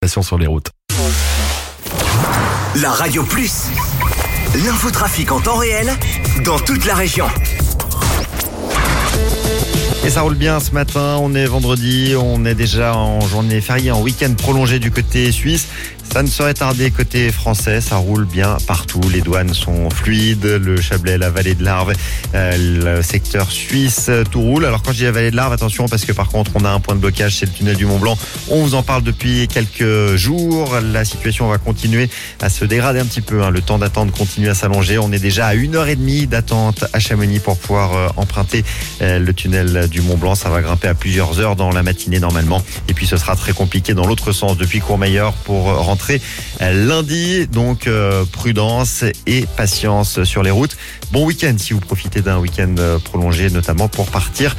circulation sur les routes. La Radio Plus, l'infotrafic en temps réel dans toute la région. Et ça roule bien ce matin, on est vendredi, on est déjà en journée fériée, en week-end prolongé du côté suisse. Ça ne serait tardé côté français, ça roule bien partout. Les douanes sont fluides, le Chablais, la vallée de l'Arve, le secteur suisse, tout roule. Alors quand je dis la vallée de l'Arve, attention parce que par contre on a un point de blocage, c'est le tunnel du Mont Blanc. On vous en parle depuis quelques jours. La situation va continuer à se dégrader un petit peu. Le temps d'attente continue à s'allonger. On est déjà à 1h30 d'attente à Chamonix pour pouvoir emprunter le tunnel du Mont Blanc. Ça va grimper à plusieurs heures dans la matinée normalement. Et puis ce sera très compliqué dans l'autre sens depuis Courmayeur pour rentrer lundi. Donc prudence et patience sur les routes. Bon week-end si vous profitez d'un week-end prolongé, notamment pour partir